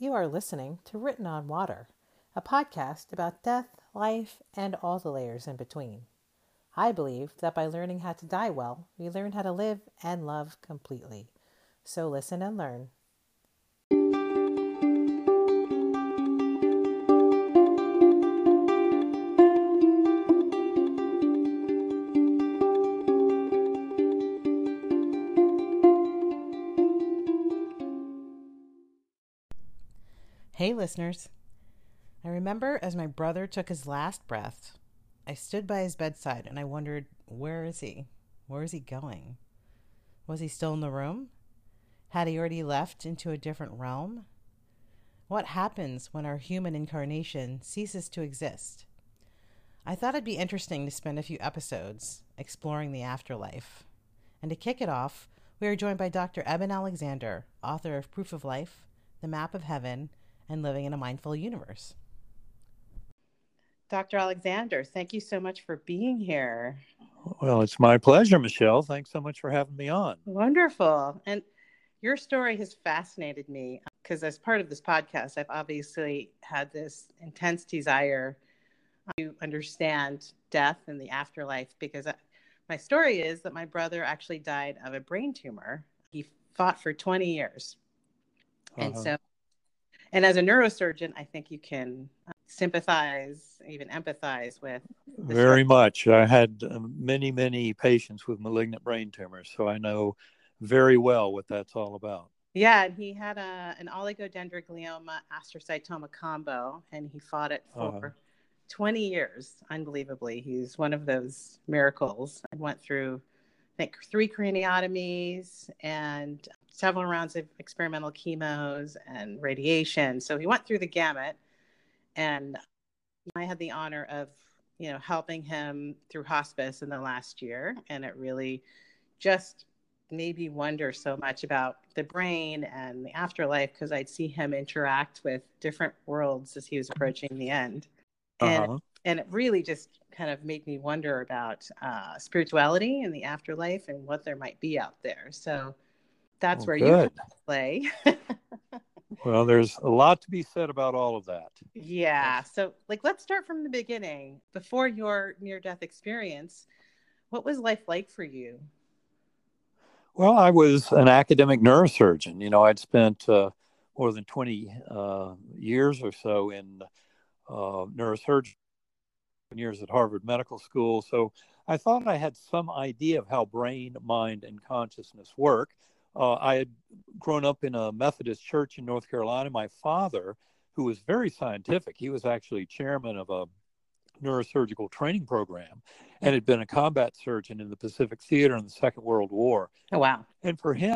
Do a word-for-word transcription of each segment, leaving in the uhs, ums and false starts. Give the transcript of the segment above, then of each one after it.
You are listening to Written on Water, a podcast about death, life, and all the layers in between. I believe that by learning how to die well, we learn how to live and love completely. So listen and learn. Hey, listeners. I remember as my brother took his last breath, I stood by his bedside and I wondered, where is he? Where is he going? Was he still in the room? Had he already left into a different realm? What happens when our human incarnation ceases to exist? I thought it'd be interesting to spend a few episodes exploring the afterlife. And to kick it off, we are joined by Doctor Eben Alexander, author of Proof of Life, The Map of Heaven, and Living in a Mindful Universe. Doctor Alexander, thank you so much for being here. Well, it's my pleasure, Michelle. Thanks so much for having me on. Wonderful. And your story has fascinated me because as part of this podcast, I've obviously had this intense desire to understand death and the afterlife because I, my story is that my brother actually died of a brain tumor. He fought for twenty years. Uh-huh. And so, and as a neurosurgeon, I think you can sympathize, even empathize with. Very much. I had um, many, many patients with malignant brain tumors, so I know very well what that's all about. Yeah, and he had a, an oligodendroglioma astrocytoma combo, and he fought it for uh-huh. twenty years, unbelievably. He's one of those miracles. I went through, I think, three craniotomies and several rounds of experimental chemos and radiation. So he went through the gamut, and I had the honor of, you know, helping him through hospice in the last year, and it really just made me wonder so much about the brain and the afterlife because I'd see him interact with different worlds as he was approaching the end. And, uh-huh. and it really just kind of made me wonder about uh, spirituality and the afterlife and what there might be out there. So that's oh, where good. You come to play. Well, there's a lot to be said about all of that. Yeah. So, like, let's start from the beginning. Before your near-death experience, what was life like for you? Well, I was an academic neurosurgeon. You know, I'd spent uh, more than twenty uh, years or so in uh, neurosurgery, years at Harvard Medical School. So I thought I had some idea of how brain, mind, and consciousness work. Uh, I had grown up in a Methodist church in North Carolina. My father, who was very scientific, he was actually chairman of a neurosurgical training program and had been a combat surgeon in the Pacific Theater in the Second World War. Oh, wow. And for him,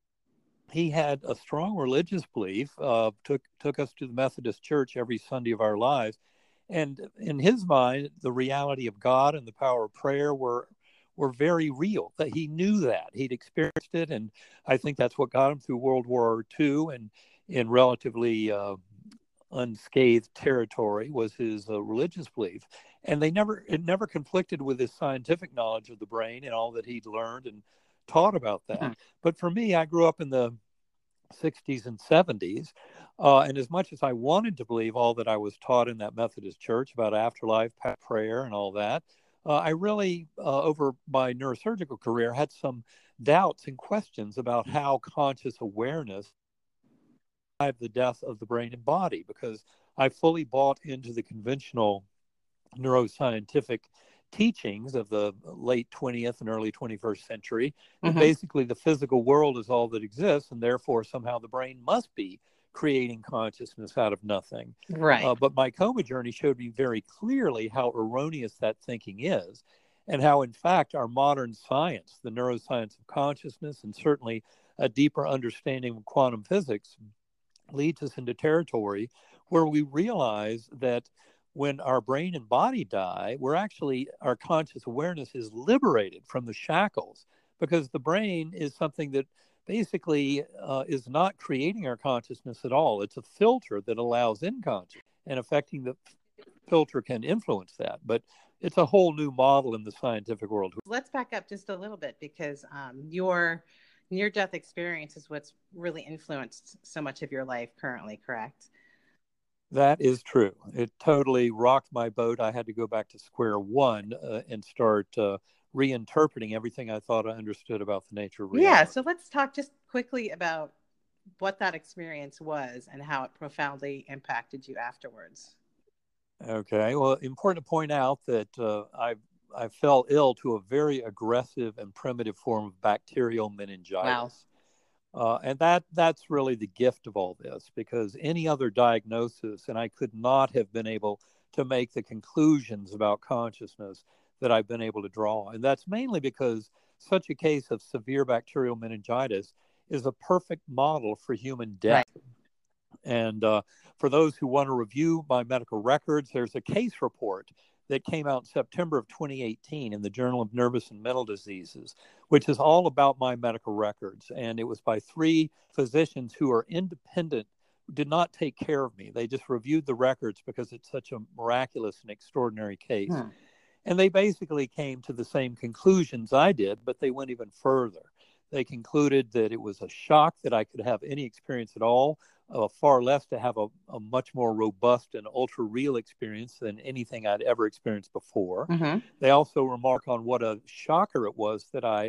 he had a strong religious belief, uh, took, took us to the Methodist church every Sunday of our lives. And in his mind, the reality of God and the power of prayer were were very real. That he knew that. He'd experienced it, and I think that's what got him through World War Two and in relatively uh, unscathed territory was his uh, religious belief. And they never it never conflicted with his scientific knowledge of the brain and all that he'd learned and taught about that. Mm-hmm. But for me, I grew up in the sixties and seventies. Uh, and as much as I wanted to believe all that I was taught in that Methodist church about afterlife, prayer, and all that, uh, I really, uh, over my neurosurgical career, had some doubts and questions about how conscious awareness survived the death of the brain and body, because I fully bought into the conventional neuroscientific teachings of the late twentieth and early twenty-first century. Mm-hmm. And basically the physical world is all that exists, and therefore somehow the brain must be creating consciousness out of nothing. Right. Uh, but my coma journey showed me very clearly how erroneous that thinking is, and how, in fact, our modern science, the neuroscience of consciousness, and certainly a deeper understanding of quantum physics, leads us into territory where we realize that when our brain and body die, we're actually, our conscious awareness is liberated from the shackles, because the brain is something that basically uh, is not creating our consciousness at all. It's a filter that allows inconscious, and affecting the filter can influence that. But it's a whole new model in the scientific world. Let's back up just a little bit, because um, your near-death experience is what's really influenced so much of your life currently, correct? That is true. It totally rocked my boat. I had to go back to square one uh, and start uh, reinterpreting everything I thought I understood about the nature of reality. Yeah, so let's talk just quickly about what that experience was and how it profoundly impacted you afterwards. Okay. Well, important to point out that uh, I I fell ill to a very aggressive and primitive form of bacterial meningitis. Wow. Uh, and that that's really the gift of all this, because any other diagnosis, and I could not have been able to make the conclusions about consciousness that I've been able to draw. And that's mainly because such a case of severe bacterial meningitis is a perfect model for human death. Right. And uh, for those who want to review my medical records, there's a case report that came out in September of twenty eighteen in the Journal of Nervous and Mental Diseases, which is all about my medical records. And it was by three physicians who are independent, did not take care of me. They just reviewed the records because it's such a miraculous and extraordinary case. Hmm. And they basically came to the same conclusions I did, but they went even further. They concluded that it was a shock that I could have any experience at all, uh, far less to have a, a much more robust and ultra real experience than anything I'd ever experienced before. Mm-hmm. They also remark on what a shocker it was that I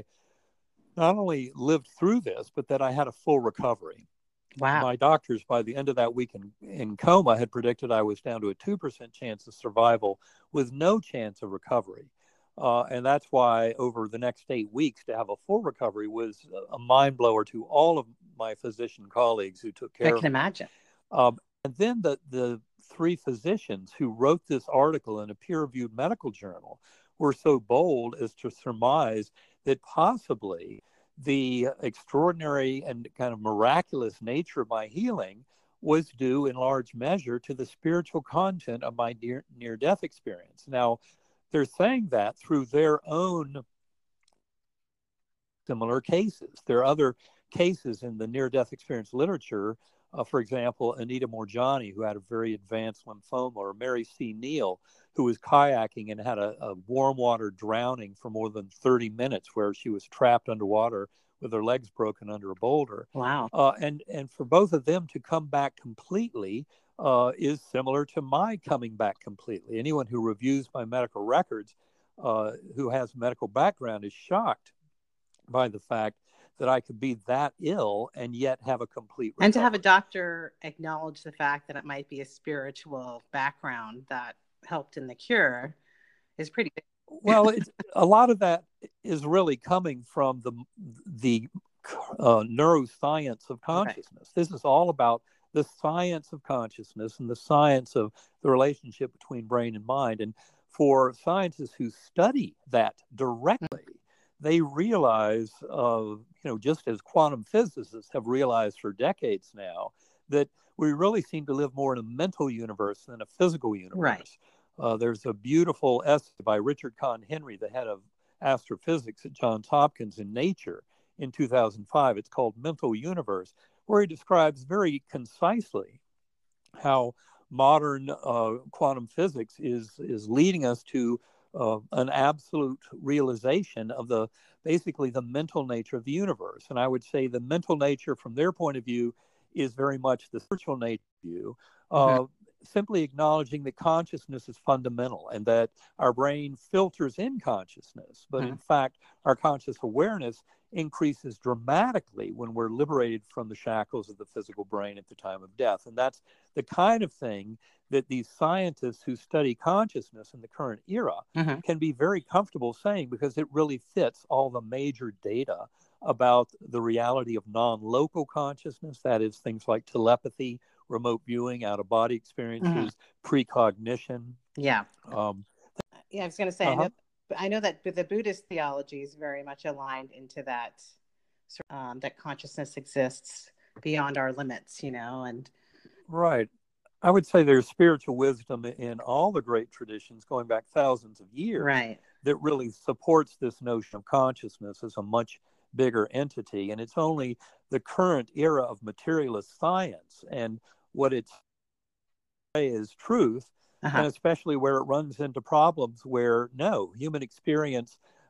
not only lived through this, but that I had a full recovery. Wow. My doctors, by the end of that week in, in coma, had predicted I was down to a two percent chance of survival with no chance of recovery. Uh, and that's why over the next eight weeks to have a full recovery was a mind blower to all of my physician colleagues who took care of me. I can imagine. Um, and then the, the three physicians who wrote this article in a peer-reviewed medical journal were so bold as to surmise that possibly the extraordinary and kind of miraculous nature of my healing was due in large measure to the spiritual content of my near, near-death experience. Now, they're saying that through their own similar cases. There are other cases in the near-death experience literature. Uh, for example, Anita Morjani, who had a very advanced lymphoma, or Mary C. Neal, who was kayaking and had a, a warm water drowning for more than thirty minutes, where she was trapped underwater with her legs broken under a boulder. Wow. Uh, and, and for both of them to come back completely uh, is similar to my coming back completely. Anyone who reviews my medical records, uh, who has a medical background, is shocked by the fact that I could be that ill and yet have a complete recovery. And to have a doctor acknowledge the fact that it might be a spiritual background that helped in the cure is pretty big. Well, it's, a lot of that is really coming from the the uh, neuroscience of consciousness. Right. This is all about the science of consciousness and the science of the relationship between brain and mind. And for scientists who study that directly, mm-hmm. they realize, uh, you know, just as quantum physicists have realized for decades now, that we really seem to live more in a mental universe than a physical universe. Right. Uh, there's a beautiful essay by Richard Kahn Henry, the head of astrophysics at Johns Hopkins, in Nature in two thousand five. It's called Mental Universe, where he describes very concisely how modern uh, quantum physics is, is leading us to uh, an absolute realization of the basically the mental nature of the universe. And I would say the mental nature from their point of view is very much the spiritual nature view. Uh, mm-hmm. Simply acknowledging that consciousness is fundamental and that our brain filters in consciousness. But mm-hmm. in fact, our conscious awareness increases dramatically when we're liberated from the shackles of the physical brain at the time of death. And that's the kind of thing that these scientists who study consciousness in the current era mm-hmm. can be very comfortable saying, because it really fits all the major data about the reality of non-local consciousness. That is, things like telepathy, remote viewing, out-of-body experiences, mm-hmm. precognition. Yeah. Um, yeah, I was going to say, uh-huh. I know, I know that the Buddhist theology is very much aligned into that, um, that consciousness exists beyond our limits, you know, and. Right. I would say there's spiritual wisdom in all the great traditions going back thousands of years, right. that really supports this notion of consciousness as a much bigger entity. And it's only the current era of materialist science and what it's is truth, uh-huh. and especially where it runs into problems where no human experience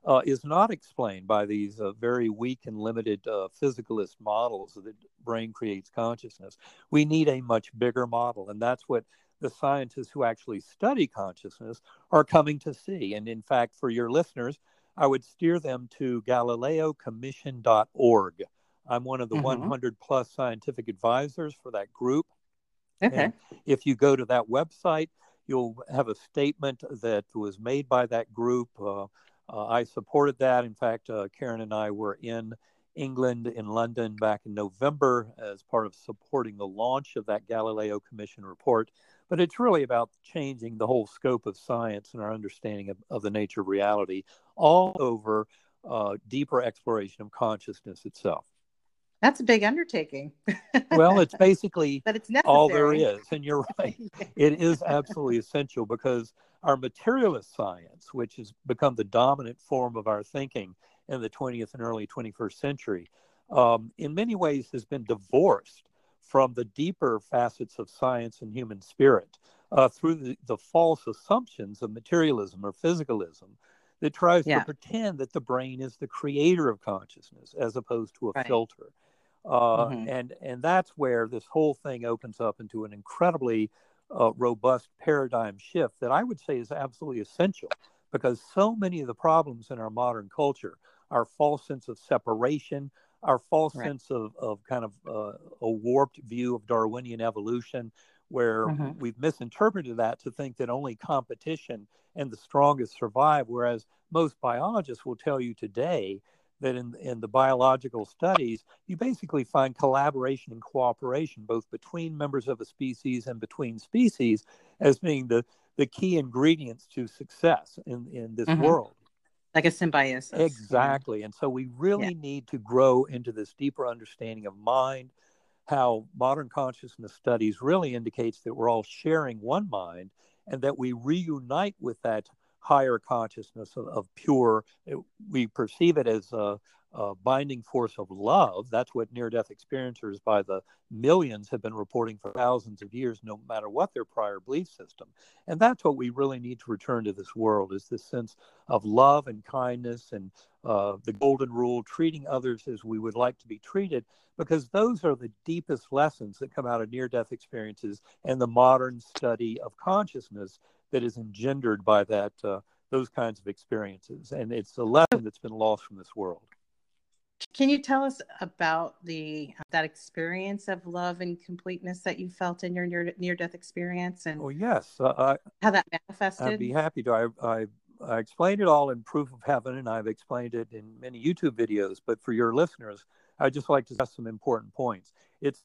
uh, is not explained by these uh, very weak and limited uh, physicalist models that the brain creates consciousness. We need a much bigger model, and that's what the scientists who actually study consciousness are coming to see. And in fact, for your listeners, I would steer them to Galileo Commission dot org. I'm one of the mm-hmm. one hundred plus scientific advisors for that group. Okay. And if you go to that website, you'll have a statement that was made by that group. Uh, uh, I supported that. In fact, uh, Karen and I were in England, in London, back in November as part of supporting the launch of that Galileo Commission report. But it's really about changing the whole scope of science and our understanding of, of the nature of reality, all over uh, deeper exploration of consciousness itself. That's a big undertaking. Well, it's basically but it's necessary. All there is. And you're right. It is absolutely essential, because our materialist science, which has become the dominant form of our thinking in the twentieth and early twenty-first century, um, in many ways has been divorced from the deeper facets of science and human spirit uh, through the, the false assumptions of materialism or physicalism that tries yeah. to pretend that the brain is the creator of consciousness as opposed to a right. filter. Uh, mm-hmm. and, and that's where this whole thing opens up into an incredibly uh, robust paradigm shift that I would say is absolutely essential, because so many of the problems in our modern culture, our false sense of separation, our false right. sense of, of kind of uh, a warped view of Darwinian evolution, where mm-hmm. we've misinterpreted that to think that only competition and the strongest survive, whereas most biologists will tell you today that in, in the biological studies, you basically find collaboration and cooperation, both between members of a species and between species, as being the, the key ingredients to success in, in this mm-hmm. world. Like a symbiosis. Exactly. Yeah. And so we really yeah. need to grow into this deeper understanding of mind, how modern consciousness studies really indicates that we're all sharing one mind, and that we reunite with that higher consciousness of, of pure, it, we perceive it as a, a binding force of love. That's what near-death experiencers by the millions have been reporting for thousands of years, no matter what their prior belief system. And that's what we really need to return to this world, is this sense of love and kindness and uh, the golden rule, treating others as we would like to be treated, because those are the deepest lessons that come out of near-death experiences and the modern study of consciousness that is engendered by that uh, those kinds of experiences. And it's a lesson that's been lost from this world. Can you tell us about the that experience of love and completeness that you felt in your near, near-death experience, and oh, yes, uh, I, how that manifested? I'd be happy to. I, I, I explained it all in Proof of Heaven, and I've explained it in many YouTube videos. But for your listeners, I'd just like to stress some important points. It's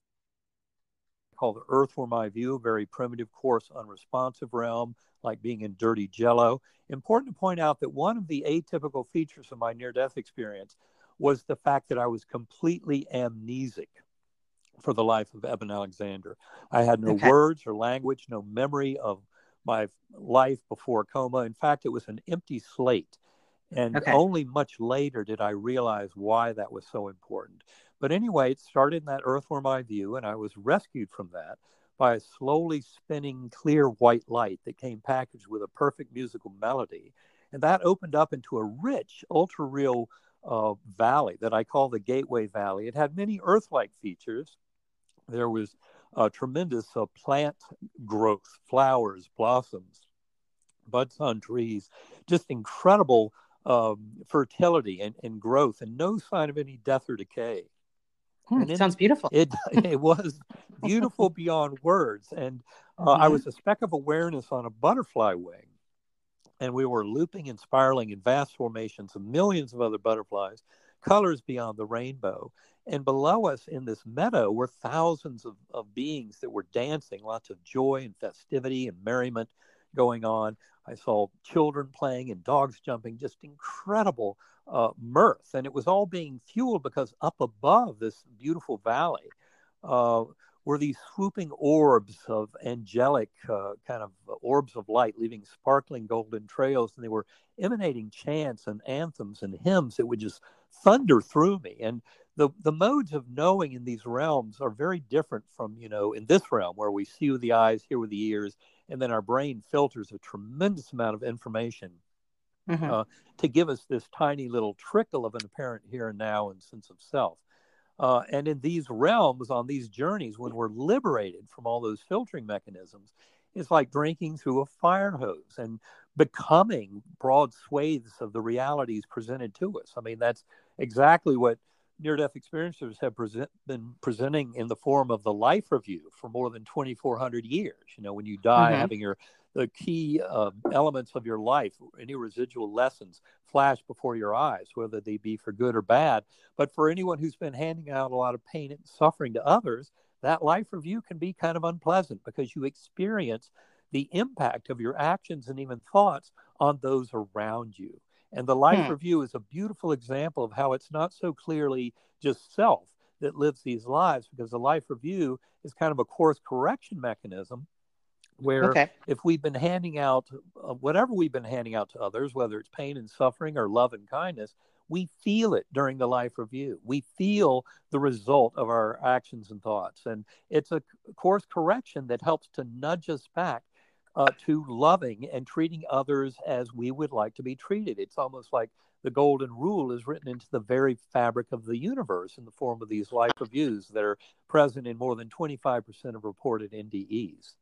called the Earth Were My View, a very primitive, coarse, unresponsive realm, like being in dirty jello. Important to point out that one of the atypical features of my near-death experience was the fact that I was completely amnesic for the life of Eben Alexander. I had no okay. words or language, no memory of my life before coma. In fact, it was an empty slate. And okay. only much later did I realize why that was so important. But anyway, it started in that Earth Were My View, and I was rescued from that by a slowly spinning clear white light that came packaged with a perfect musical melody. And that opened up into a rich, ultra-real uh, valley that I call the Gateway Valley. It had many Earth-like features. There was uh, tremendous uh, plant growth, flowers, blossoms, buds on trees, just incredible um, fertility and, and growth, and no sign of any death or decay. Hmm, it sounds beautiful. It it was beautiful beyond words. And uh, mm-hmm. I was a speck of awareness on a butterfly wing. And we were looping and spiraling in vast formations of millions of other butterflies, colors beyond the rainbow. And below us in this meadow were thousands of, of beings that were dancing, lots of joy and festivity and merriment going on. I saw children playing and dogs jumping, just incredible uh, mirth. And it was all being fueled because up above this beautiful valley uh, were these swooping orbs of angelic uh, kind of orbs of light, leaving sparkling golden trails. And they were emanating chants and anthems and hymns that would just thunder through me. And the, the modes of knowing in these realms are very different from, you know, in this realm where we see with the eyes, hear with the ears, and then our brain filters a tremendous amount of information Mm-hmm. uh, to give us this tiny little trickle of an apparent here and now and sense of self. Uh, and in these realms, on these journeys, when we're liberated from all those filtering mechanisms, it's like drinking through a fire hose and becoming broad swathes of the realities presented to us. I mean, that's exactly what near-death experiencers have present, been presenting in the form of the life review for more than twenty-four hundred years. You know, when you die, Mm-hmm. having your the key uh, elements of your life, any residual lessons flash before your eyes, whether they be for good or bad. But for anyone who's been handing out a lot of pain and suffering to others, that life review can be kind of unpleasant because you experience the impact of your actions and even thoughts on those around you. And the life Hmm. review is a beautiful example of how it's not so clearly just self that lives these lives, because the life review is kind of a course correction mechanism where Okay. if we've been handing out uh, whatever we've been handing out to others, whether it's pain and suffering or love and kindness, we feel it during the life review. We feel the result of our actions and thoughts. And it's a course correction that helps to nudge us back uh, to loving and treating others as we would like to be treated. It's almost like the golden rule is written into the very fabric of the universe in the form of these life reviews that are present in more than twenty-five percent of reported N D Es.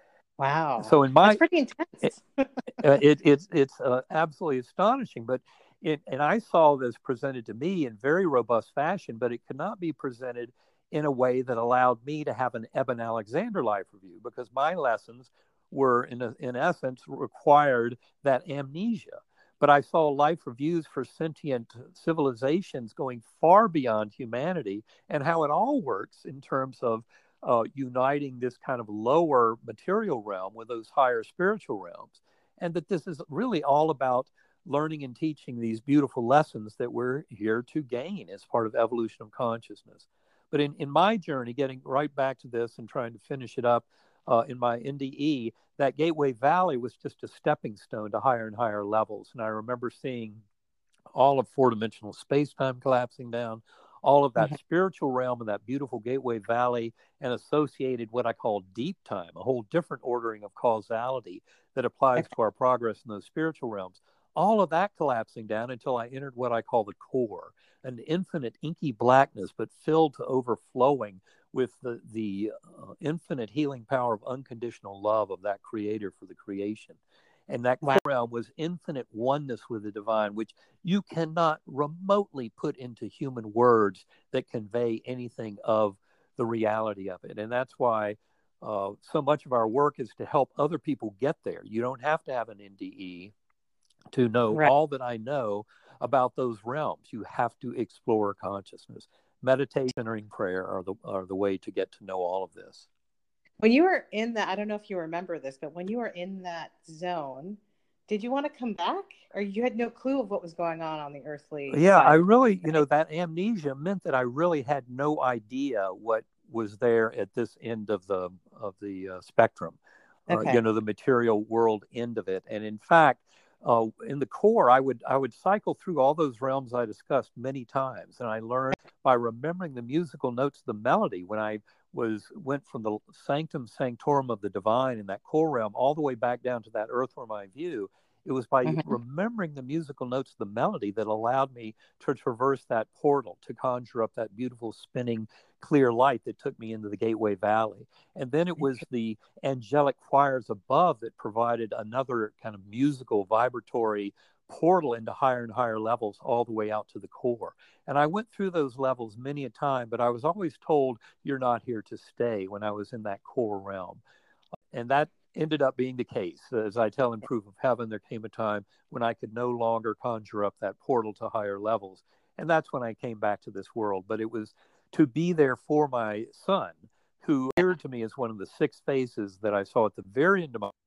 Wow. So in That's my pretty it, intense. uh, it it's it's uh, absolutely astonishing. But it, and I saw this presented to me in very robust fashion, but it could not be presented in a way that allowed me to have an Eben Alexander life review, because my lessons were in a, in essence required that amnesia. But I saw life reviews for sentient civilizations going far beyond humanity, and how it all works in terms of uh, uniting this kind of lower material realm with those higher spiritual realms. And that this is really all about learning and teaching these beautiful lessons that we're here to gain as part of evolution of consciousness. But in, in my journey, getting right back to this and trying to finish it up uh, in my N D E, that Gateway Valley was just a stepping stone to higher and higher levels. And I remember seeing all of four-dimensional space-time collapsing down, all of that Mm-hmm. spiritual realm of that beautiful Gateway Valley, and associated what I call deep time, a whole different ordering of causality that applies Okay. to our progress in those spiritual realms. All of that collapsing down until I entered what I call the core, an infinite inky blackness, but filled to overflowing with the, the uh, infinite healing power of unconditional love of that creator for the creation. And that Wow. core realm was infinite oneness with the divine, which you cannot remotely put into human words that convey anything of the reality of it. And that's why uh, so much of our work is to help other people get there. You don't have to have an N D E to know Right. all that I know about those realms. You have to explore consciousness. Meditation and prayer are the, are the way to get to know all of this. When you were in that, I don't know if you remember this, but when you were in that zone, did you want to come back, or you had no clue of what was going on on the earthly Yeah, I side? really, you know, that amnesia meant that I really had no idea what was there at this end of the of the uh, spectrum, uh, you Okay. know, the material world end of it. And in fact, uh, in the core, I would I would cycle through all those realms I discussed many times, and I learned by remembering the musical notes of the melody when I was went from the sanctum sanctorum of the divine in that core realm all the way back down to that earthworm eye view. It was by Mm-hmm. remembering the musical notes of the melody that allowed me to traverse that portal, to conjure up that beautiful spinning clear light that took me into the Gateway Valley. And then it was the angelic choirs above that provided another kind of musical, vibratory portal into higher and higher levels all the way out to the core. And I went through those levels many a time, but I was always told, you're not here to stay, when I was in that core realm. And that ended up being the case. As I tell in Proof of Heaven, there came a time when I could no longer conjure up that portal to higher levels. And that's when I came back to this world. But it was to be there for my son, who appeared to me as one of the six faces that I saw at the very end of my life.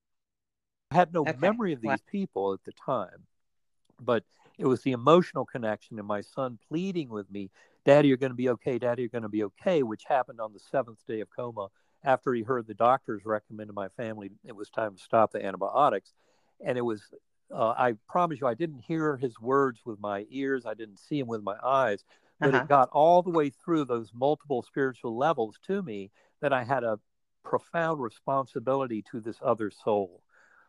I had no Okay. memory of Wow. these people at the time, but it was the emotional connection and my son pleading with me, Daddy, you're going to be okay. Daddy, you're going to be okay, which happened on the seventh day of coma after he heard the doctors recommend to my family it was time to stop the antibiotics. And it was, uh, I promise you, I didn't hear his words with my ears. I didn't see him with my eyes, but it Uh-huh. got all the way through those multiple spiritual levels to me that I had a profound responsibility to this other soul.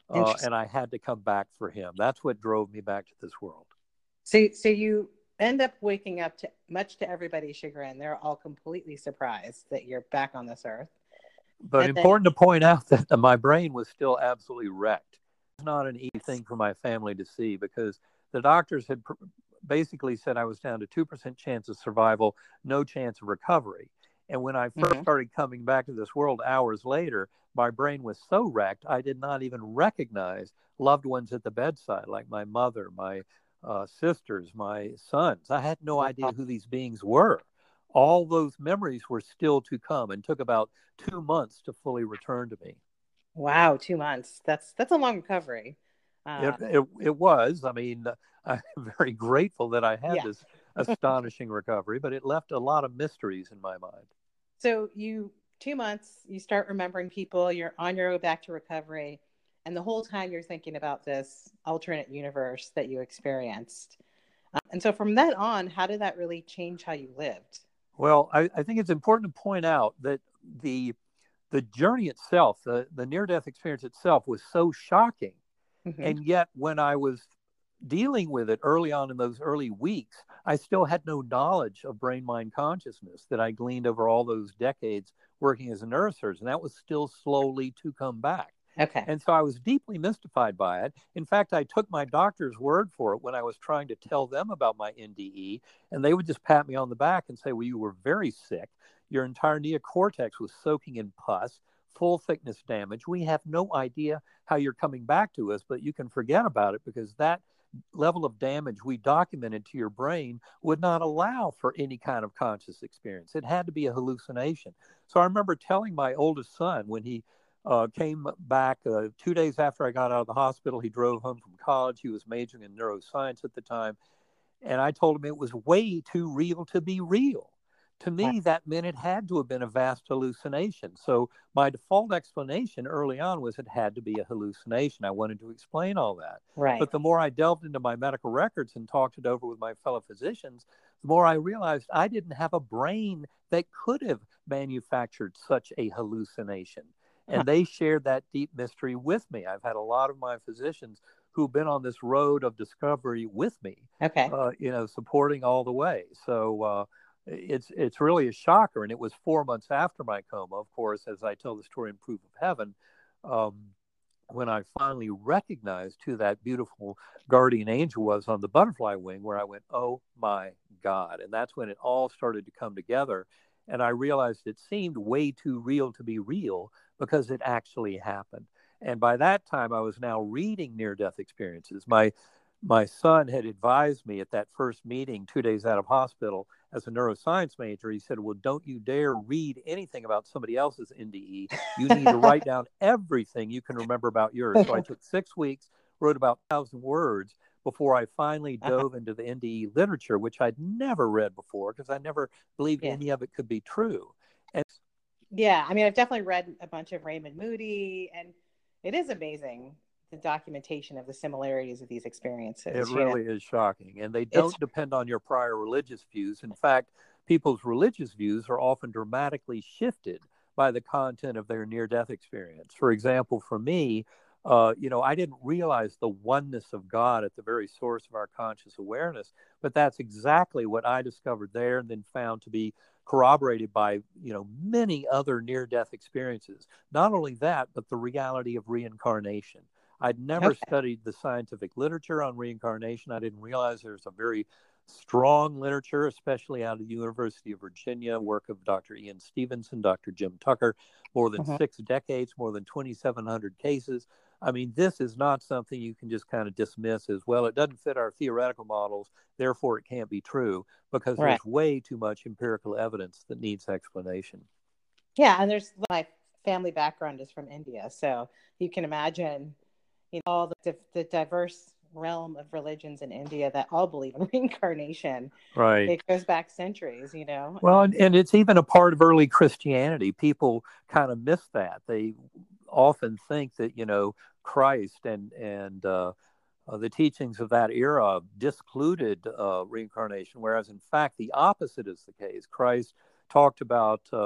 uh, and I had to come back for him. That's what drove me back to this world. So, so you end up waking up to, much to everybody's chagrin, they're all completely surprised that you're back on this earth. But and important then, to point out that my brain was still absolutely wrecked. It's not an easy thing for my family to see, because the doctors had pr- basically said I was down to two percent chance of survival, no chance of recovery. And when I first mm-hmm. started coming back to this world hours later, my brain was so wrecked, I did not even recognize loved ones at the bedside, like my mother, my uh, sisters, my sons. I had no idea who these beings were. All those memories were still to come, and took about two months to fully return to me. Wow, two months. That's that's a long recovery. It, Uh, it, it was. I mean, I'm very grateful that I had yeah. this astonishing recovery, but it left a lot of mysteries in my mind. So you two months, you start remembering people. You're on your way back to recovery, and the whole time you're thinking about this alternate universe that you experienced. Uh, and so from then on, how did that really change how you lived? Well, I, I think it's important to point out that the the journey itself, the, the near-death experience itself, was so shocking. Mm-hmm. And yet, when I was dealing with it early on in those early weeks, I still had no knowledge of brain-mind consciousness that I gleaned over all those decades working as a neurosurgeon. That was still slowly to come back. Okay. And so I was deeply mystified by it. In fact, I took my doctor's word for it when I was trying to tell them about my N D E, and they would just pat me on the back and say, well, you were very sick. Your entire neocortex was soaking in pus, full thickness damage. We have no idea how you're coming back to us, but you can forget about it, because that level of damage we documented to your brain would not allow for any kind of conscious experience. It had to be a hallucination. So I remember telling my oldest son when he uh, came back uh, two days after I got out of the hospital. He drove home from college. He was majoring in neuroscience at the time. And I told him it was way too real to be real. To me, that meant it had to have been a vast hallucination. So my default explanation early on was it had to be a hallucination. I wanted to explain all that. Right. But the more I delved into my medical records and talked it over with my fellow physicians, the more I realized I didn't have a brain that could have manufactured such a hallucination. Huh. And they shared that deep mystery with me. I've had a lot of my physicians who've been on this road of discovery with me, Okay. uh, you know, supporting all the way. So uh, it's it's really a shocker. And it was four months after my coma, of course, as I tell the story in Proof of Heaven, um, when I finally recognized who that beautiful guardian angel was on the butterfly wing, where I went, oh my God. And that's when it all started to come together. And I realized it seemed way too real to be real, because it actually happened. And by that time, I was now reading near-death experiences. My my son had advised me at that first meeting, two days out of hospital, as a neuroscience major. He said, well, don't you dare read anything about somebody else's N D E. You need to write down everything you can remember about yours. So I took six weeks, wrote about one thousand words before I finally Uh-huh. dove into the N D E literature, which I'd never read before, because I never believed Yeah. any of it could be true. And Yeah, I mean, I've definitely read a bunch of Raymond Moody, and it is amazing, the documentation of the similarities of these experiences. it You know, really is shocking. And they it's don't depend on your prior religious views. In fact, people's religious views are often dramatically shifted by the content of their near-death experience. For example, for me, uh, you know, I didn't realize the oneness of God at the very source of our conscious awareness, but that's exactly what I discovered there, and then found to be corroborated by, you know, many other near-death experiences. Not only that, but the reality of reincarnation. I'd never okay. studied the scientific literature on reincarnation. I didn't realize there's a very strong literature, especially out of the University of Virginia, work of Doctor Ian Stevenson, Doctor Jim Tucker, more than Mhm. six decades, more than twenty-seven hundred cases. I mean, this is not something you can just kind of dismiss as, well, it doesn't fit our theoretical models, therefore it can't be true, because Right. there's way too much empirical evidence that needs explanation. Yeah, and there's my family background is from India, so you can imagine, you know, all the, the diverse realm of religions in India that all believe in reincarnation. Right. It goes back centuries, you know. Well, And and, and it's even a part of early Christianity. People kind of miss that. They often think that, you know, Christ and and uh, uh, the teachings of that era discluded uh, reincarnation, whereas in fact the opposite is the case. Christ talked about uh,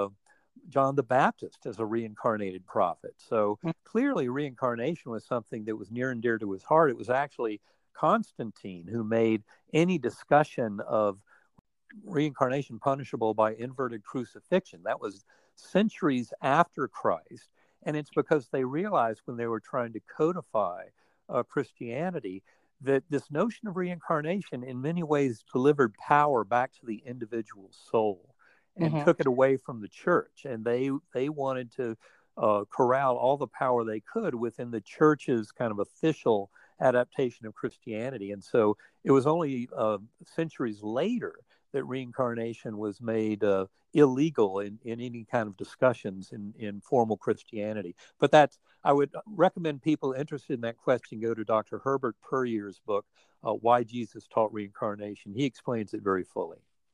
John the Baptist as a reincarnated prophet. So clearly reincarnation was something that was near and dear to his heart. It was actually Constantine who made any discussion of reincarnation punishable by inverted crucifixion. That was centuries after Christ. And it's because they realized when they were trying to codify uh, Christianity that this notion of reincarnation in many ways delivered power back to the individual soul and Mm-hmm. took it away from the church. And they they wanted to uh, corral all the power they could within the church's kind of official adaptation of Christianity. And so it was only uh, centuries later that reincarnation was made uh, illegal in, in any kind of discussions in, in formal Christianity. But that's, I would recommend people interested in that question go to Doctor Herbert Puryear's book, uh, Why Jesus Taught Reincarnation. He explains it very fully.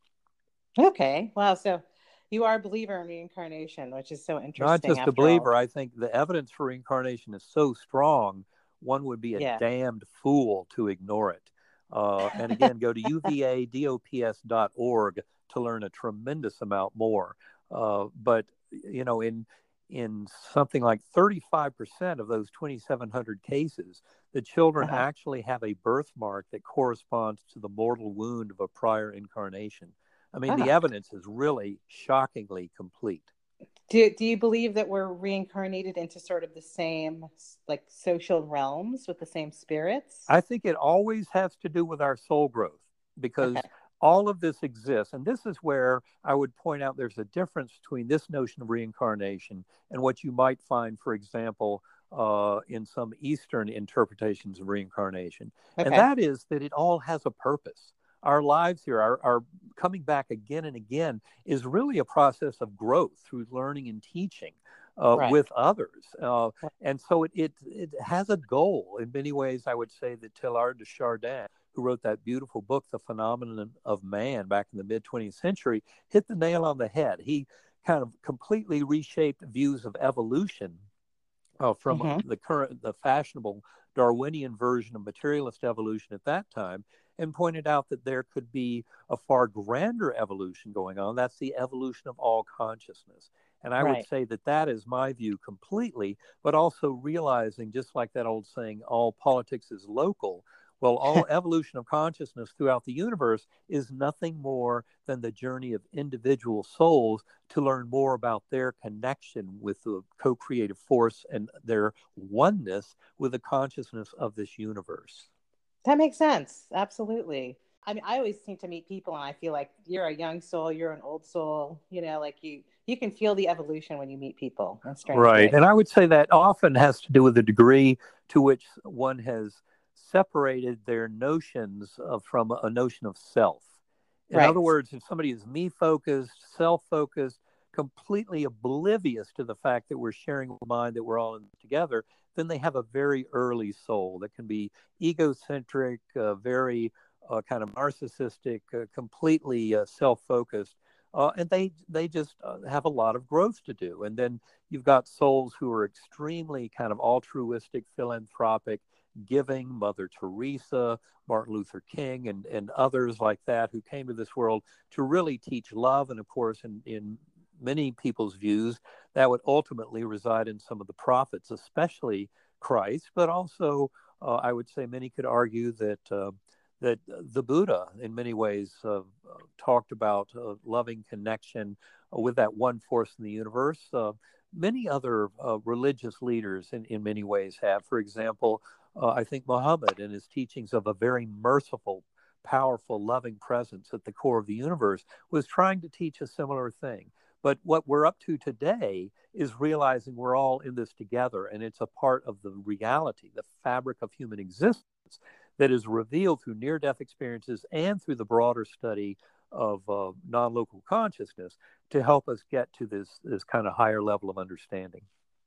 Okay. Wow. So you are a believer in reincarnation, which is so interesting. Not just a after believer. all. I think the evidence for reincarnation is so strong, one would be a Yeah. damned fool to ignore it. Uh, and again, go to U V A dops dot org to learn a tremendous amount more. Uh, but, you know, in in something like thirty-five percent of those twenty-seven hundred cases, the children Uh-huh. actually have a birthmark that corresponds to the mortal wound of a prior incarnation. I mean, the Ah. evidence is really shockingly complete. Do, do you believe that we're reincarnated into sort of the same, like, social realms with the same spirits? I think it always has to do with our soul growth, because Okay. all of this exists. And this is where I would point out there's a difference between this notion of reincarnation and what you might find, for example, uh, in some Eastern interpretations of reincarnation. Okay. And that is that it all has a purpose. Our lives here, our, our coming back again and again, is really a process of growth through learning and teaching uh, Right. with others. Uh, and so it, it, it has a goal. In many ways, I would say that Teilhard de Chardin, who wrote that beautiful book, The Phenomenon of Man, back in the mid-twentieth century, hit the nail on the head. He kind of completely reshaped views of evolution uh, from Mm-hmm. the current, the fashionable Darwinian version of materialist evolution at that time, and pointed out that there could be a far grander evolution going on. That's the evolution of all consciousness. And I would Right. say that that is my view completely, but also realizing, just like that old saying, all politics is local. Well, all evolution of consciousness throughout the universe is nothing more than the journey of individual souls to learn more about their connection with the co-creative force and their oneness with the consciousness of this universe. That makes sense. Absolutely. I mean, I always seem to meet people and I feel like you're a young soul, you're an old soul, you know, like you, you can feel the evolution when you meet people in a strange Right. way. And I would say that often has to do with the degree to which one has separated their notions of, from a notion of self. In Right. other words, if somebody is me focused, self focused, completely oblivious to the fact that we're sharing a mind, that we're all in together, then they have a very early soul that can be egocentric, uh, very uh, kind of narcissistic, uh, completely uh, self focused. Uh, and they they just uh, have a lot of growth to do. And then you've got souls who are extremely kind of altruistic, philanthropic, giving, Mother Teresa, Martin Luther King, and, and others like that who came to this world to really teach love. And of course, in, in many people's views, that would ultimately reside in some of the prophets, especially Christ, but also uh, I would say many could argue that uh, that the Buddha, in many ways, uh, talked about uh, loving connection uh, with that one force in the universe. Uh, many other uh, religious leaders, in, in many ways, have. For example, uh, I think Muhammad, in his teachings of a very merciful, powerful, loving presence at the core of the universe, was trying to teach a similar thing. But what we're up to today is realizing we're all in this together, and it's a part of the reality, the fabric of human existence, that is revealed through near-death experiences and through the broader study of uh, non-local consciousness to help us get to this this kind of higher level of understanding.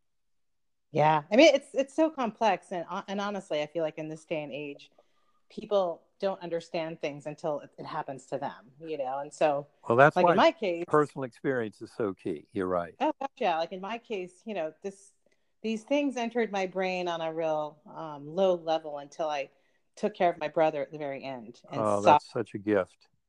Yeah. I mean, it's it's so complex. And, and honestly, I feel like in this day and age, people don't understand things until it, it happens to them, you know? And so, Well, that's like in why my case, personal experience is so key. You're right. oh, yeah, like in my case, you know, this these things entered my brain on a real um, low level until I took care of my brother at the very end and Oh, saw that's such a gift.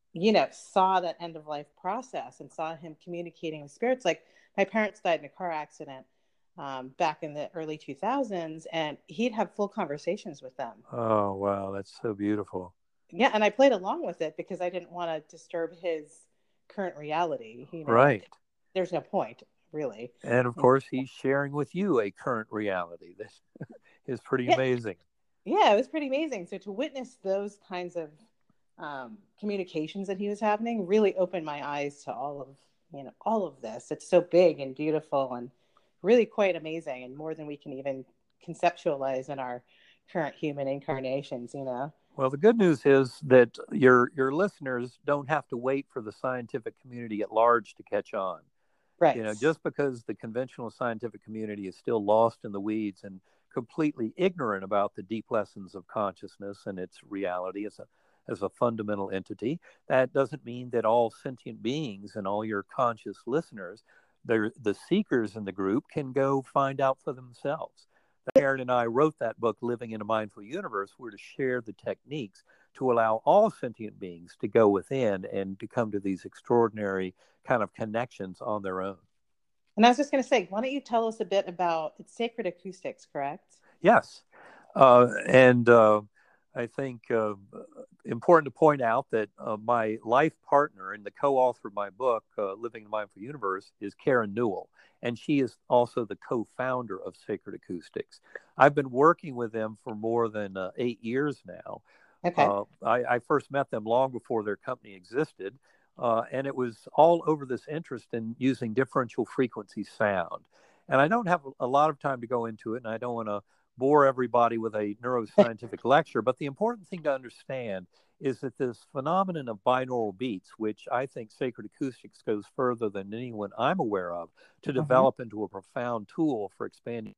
you know, saw that end of life process and saw him communicating with spirits. Like my parents died in a car accident um, back in the early two thousands, and he'd have full conversations with them. Oh, wow. That's so beautiful. Yeah. And I played along with it because I didn't want to disturb his current reality. You know, Right. there's no point really. And of course, he's sharing with you a current reality that is pretty Yeah. amazing. Yeah. It was pretty amazing. So to witness those kinds of um, communications that he was happening really opened my eyes to all of, you know, all of this. It's so big and beautiful and really quite amazing, and more than we can even conceptualize in our current human incarnations, you know. Well, the good news is that your your listeners don't have to wait for the scientific community at large to catch on. You Right. know, just because the conventional scientific community is still lost in the weeds and completely ignorant about the deep lessons of consciousness and its reality as a as a fundamental entity, that doesn't mean that all sentient beings and all your conscious listeners, they're the seekers in the group, can go find out for themselves. Karen and I wrote that book, Living in a Mindful Universe. We're to share the techniques to allow all sentient beings to go within and to come to these extraordinary kind of connections on their own. And I was just going to say, why don't you tell us a bit about it's Sacred Acoustics, correct? Yes. Uh, and uh, I think uh, important to point out that uh, my life partner and the co-author of my book, uh, Living in a Mindful Universe, is Karen Newell. And she is also the co-founder of Sacred Acoustics. I've been working with them for more than uh, eight years now. Okay. Uh, I, I first met them long before their company existed. Uh, and it was all over this interest in using differential frequency sound. And I don't have a lot of time to go into it, and I don't want to bore everybody with a neuroscientific lecture. But the important thing to understand is that this phenomenon of binaural beats, which I think Sacred Acoustics goes further than anyone I'm aware of to develop mm-hmm. into a profound tool for expanding.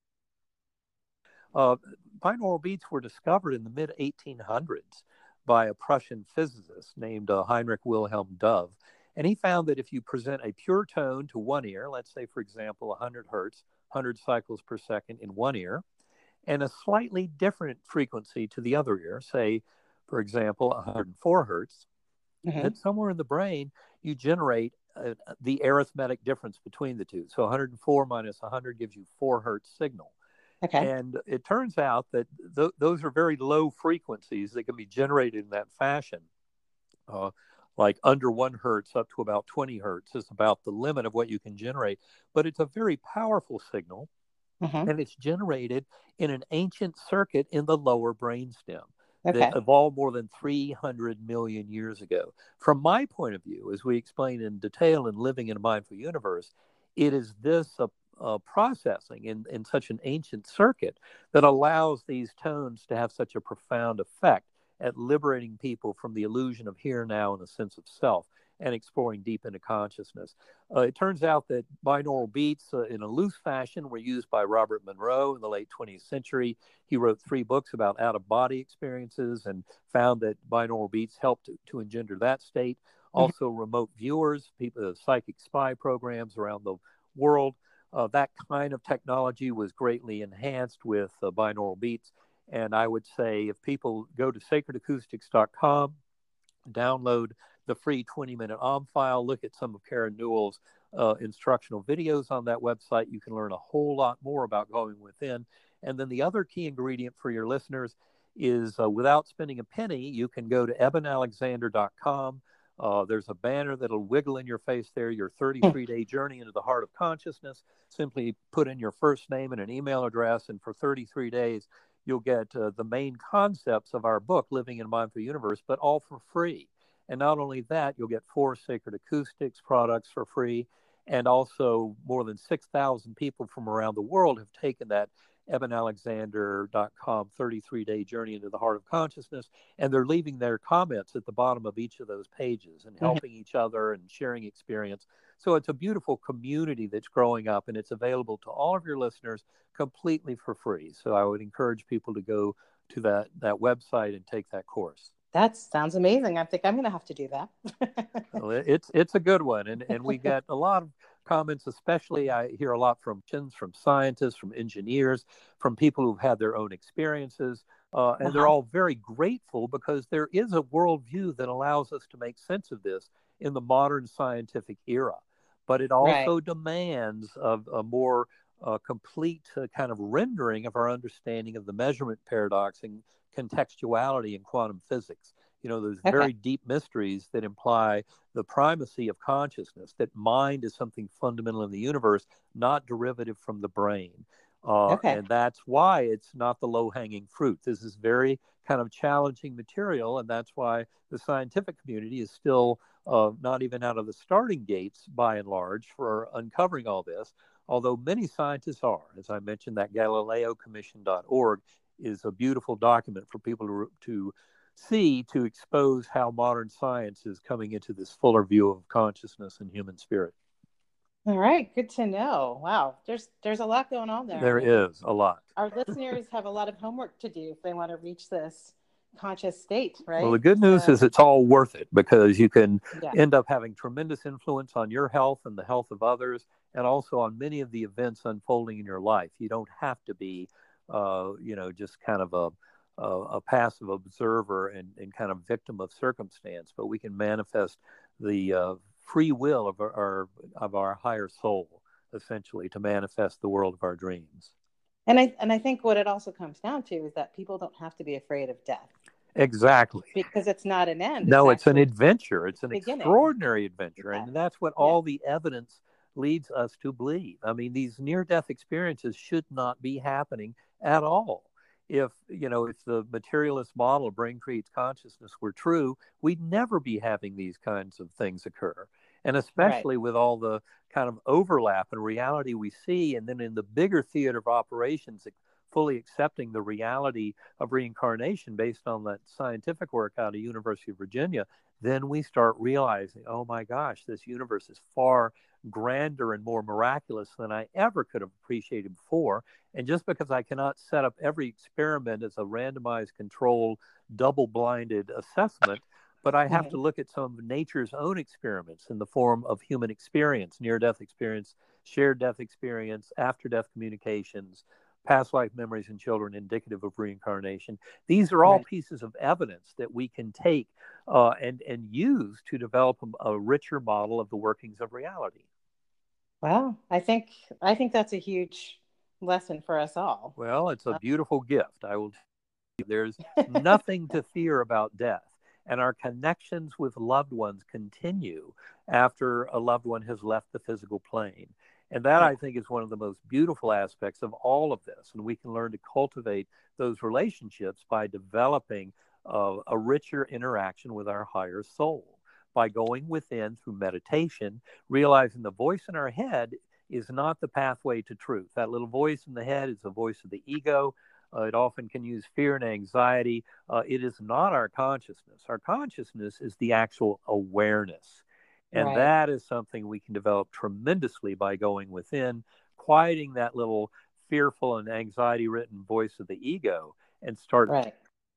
Uh, binaural beats were discovered in the mid eighteen hundreds by a Prussian physicist named uh, Heinrich Wilhelm Dove. And he found that if you present a pure tone to one ear, let's say, for example, one hundred hertz, one hundred cycles per second in one ear, and a slightly different frequency to the other ear, say, for example, one hundred four hertz, mm-hmm. that somewhere in the brain, you generate uh, the arithmetic difference between the two. So one hundred four minus one hundred gives you four hertz signal. Okay. And it turns out that th- those are very low frequencies that can be generated in that fashion. Uh, like under one hertz up to about twenty hertz is about the limit of what you can generate. But it's a very powerful signal, mm-hmm. and it's generated in an ancient circuit in the lower brainstem okay. that evolved more than three hundred million years ago. From my point of view, as we explain in detail in Living in a Mindful Universe, it is this uh, Uh, processing in, in such an ancient circuit that allows these tones to have such a profound effect at liberating people from the illusion of here, now, and a sense of self, and exploring deep into consciousness. Uh, it turns out that binaural beats uh, in a loose fashion were used by Robert Monroe in the late twentieth century. He wrote three books about out-of-body experiences and found that binaural beats helped to, to engender that state. Also, mm-hmm. remote viewers, people, uh, psychic spy programs around the world. Uh, that kind of technology was greatly enhanced with uh, binaural beats. And I would say if people go to sacred acoustics dot com, download the free twenty-minute O M file, look at some of Karen Newell's uh, instructional videos on that website, you can learn a whole lot more about going within. And then the other key ingredient for your listeners is uh, without spending a penny, you can go to eben alexander dot com. Uh, there's a banner that'll wiggle in your face there, your thirty-three day journey into the heart of consciousness. Simply put in your first name and an email address, and for thirty-three days, you'll get uh, the main concepts of our book, Living in a Mindful Universe, but all for free. And not only that, you'll get four Sacred Acoustics products for free, and also more than six thousand people from around the world have taken that eben alexander dot com thirty-three day journey into the heart of consciousness, and they're leaving their comments at the bottom of each of those pages and helping mm-hmm. each other and sharing experience. So it's a beautiful community that's growing up, and it's available to all of your listeners completely for free. So I would encourage people to go to that that website and take that course. That sounds amazing. I think I'm going to have to do that. Well, it's it's a good one, and and we got a lot of comments, especially I hear a lot from from scientists, from engineers, from people who've had their own experiences. Uh, and they're Uh-huh. all very grateful because there is a worldview that allows us to make sense of this in the modern scientific era. But it Right. also demands a, a more uh, complete uh, kind of rendering of our understanding of the measurement paradox and contextuality in quantum physics. You know, those Okay. very deep mysteries that imply the primacy of consciousness, that mind is something fundamental in the universe, not derivative from the brain. Uh, Okay. and that's why it's not the low-hanging fruit. This is very kind of challenging material, and that's why the scientific community is still uh, not even out of the starting gates, by and large, for uncovering all this, although many scientists are. As I mentioned, that Galileo Commission dot org is a beautiful document for people to, to see, to expose how modern science is coming into this fuller view of consciousness and human spirit. All right, good to know. Wow, there's there's a lot going on there. There I mean, is a lot. our listeners have a lot of homework to do if they want to reach this conscious state, Well, the right? good news So, is it's all worth it because you can yeah. end up having tremendous influence on your health and the health of others, and also on many of the events unfolding in your life. You don't have to be, uh, you know, just kind of a a, a passive observer and, and kind of victim of circumstance, but we can manifest the uh, free will of our, our of our higher soul, essentially, to manifest the world of our dreams. And I and I think what it also comes down to is that people don't have to be afraid of death Exactly. because it's not an end. It's No, it's an actually adventure. It's a an beginning. extraordinary adventure. Yeah. And that's what Yeah. all the evidence leads us to believe. I mean, these near death experiences should not be happening at all. If, you know, if the materialist model of brain creates consciousness were true, we'd never be having these kinds of things occur. And Right. especially with all the kind of overlap and reality we see, and then in the bigger theater of operations, fully accepting the reality of reincarnation based on that scientific work out of University of Virginia, then we start realizing, oh my gosh, this universe is far grander and more miraculous than I ever could have appreciated before. And just because I cannot set up every experiment as a randomized, controlled, double-blinded assessment, but I have Mm-hmm. to look at some of nature's own experiments in the form of human experience, near-death experience, shared death experience, after-death communications, past life memories in children indicative of reincarnation. These are all Right. pieces of evidence that we can take uh, and, and use to develop a, a richer model of the workings of reality. Well, I think I think that's a huge lesson for us all. Well, it's a Uh, beautiful gift. I will tell you, there's nothing to fear about death. And our connections with loved ones continue after a loved one has left the physical plane. And that, yeah. I think, is one of the most beautiful aspects of all of this. And we can learn to cultivate those relationships by developing uh, a richer interaction with our higher soul, by going within through meditation, realizing the voice in our head is not the pathway to truth. That little voice in the head is the voice of the ego. Uh, it often can use fear and anxiety. Uh, it is not our consciousness. Our consciousness is the actual awareness. And Right. that is something we can develop tremendously by going within, quieting that little fearful and anxiety ridden voice of the ego, and start Right.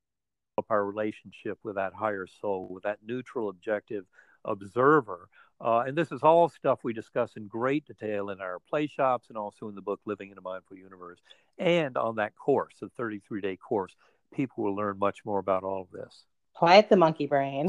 up our relationship with that higher soul, with that neutral, objective observer. Uh, and this is all stuff we discuss in great detail in our play shops and also in the book Living in a Mindful Universe. And on that course, the thirty-three day course, people will learn much more about all of this. Quiet the monkey brain.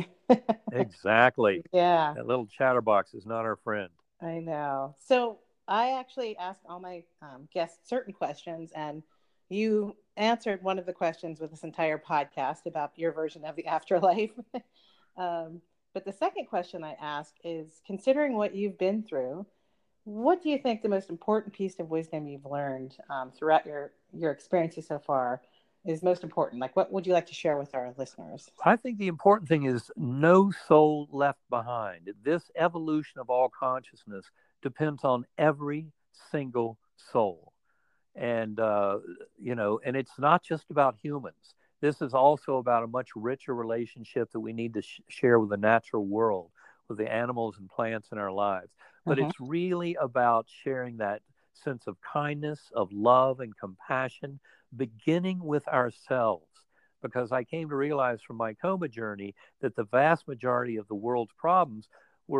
Exactly. Yeah, That little chatterbox is not our friend. I know. So I actually ask all my um, guests certain questions, and you answered one of the questions with this entire podcast about your version of the afterlife. um, but the second question I ask is, considering what you've been through, what do you think the most important piece of wisdom you've learned um, throughout your, your experiences so far is most important? Like, what would you like to share with our listeners? I think the important thing is no soul left behind. This evolution of all consciousness depends on every single soul. And, uh, you know, and it's not just about humans. This is also about a much richer relationship that we need to sh- share with the natural world, with the animals and plants in our lives. But Mm-hmm. it's really about sharing that sense of kindness, of love, and compassion, beginning with ourselves. Because I came to realize from my coma journey that the vast majority of the world's problems were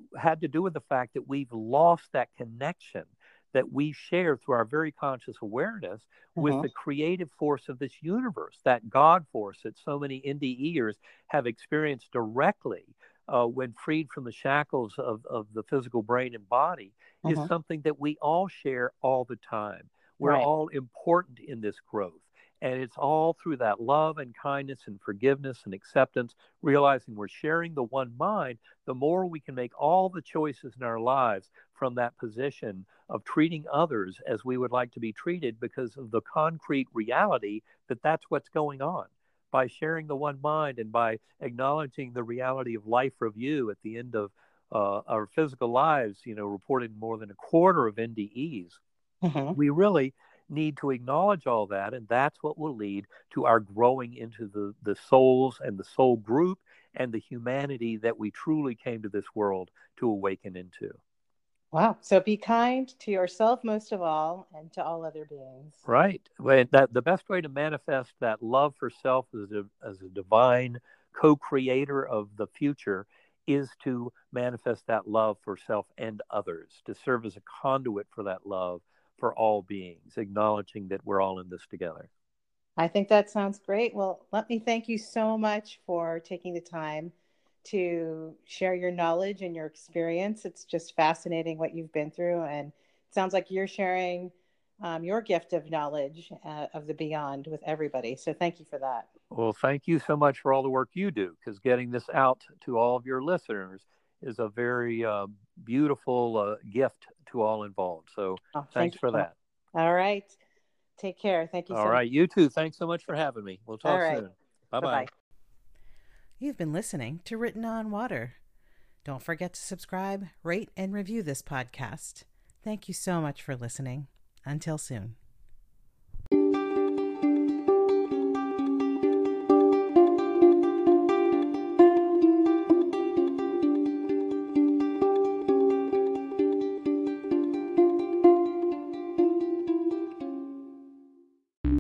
had to do with the fact that we've lost that connection that we share through our very conscious awareness with Mm-hmm. the creative force of this universe, that God force that so many N D Eers have experienced directly uh, when freed from the shackles of, of the physical brain and body, is Mm-hmm. something that we all share all the time. We're Right. all important in this growth. And it's all through that love and kindness and forgiveness and acceptance, realizing we're sharing the one mind. The more we can make all the choices in our lives from that position of treating others as we would like to be treated, because of the concrete reality that that's what's going on. By sharing the one mind and by acknowledging the reality of life review at the end of uh, our physical lives, you know, reported more than a quarter of N D Es, Mm-hmm. we really need to acknowledge all that, and that's what will lead to our growing into the, the souls and the soul group and the humanity that we truly came to this world to awaken into. Wow. So be kind to yourself most of all and to all other beings. Right. Well, that the best way to manifest that love for self as a, as a divine co-creator of the future is to manifest that love for self and others, to serve as a conduit for that love for all beings, acknowledging that we're all in this together. I think that sounds great. Well, let me thank you so much for taking the time to share your knowledge and your experience. It's just fascinating what you've been through, and it sounds like you're sharing um, your gift of knowledge uh, of the beyond with everybody. So thank you for that. Well, thank you so much for all the work you do, because getting this out to all of your listeners is a very uh, beautiful uh, gift to all involved. So Oh, thank thanks you for so much. that. All right. Take care. Thank you All so much. right. You too. Thanks so much for having me. We'll All talk right. soon. Bye Bye-bye. bye. You've been listening to Written on Water. Don't forget to subscribe, rate, and review this podcast. Thank you so much for listening. Until soon.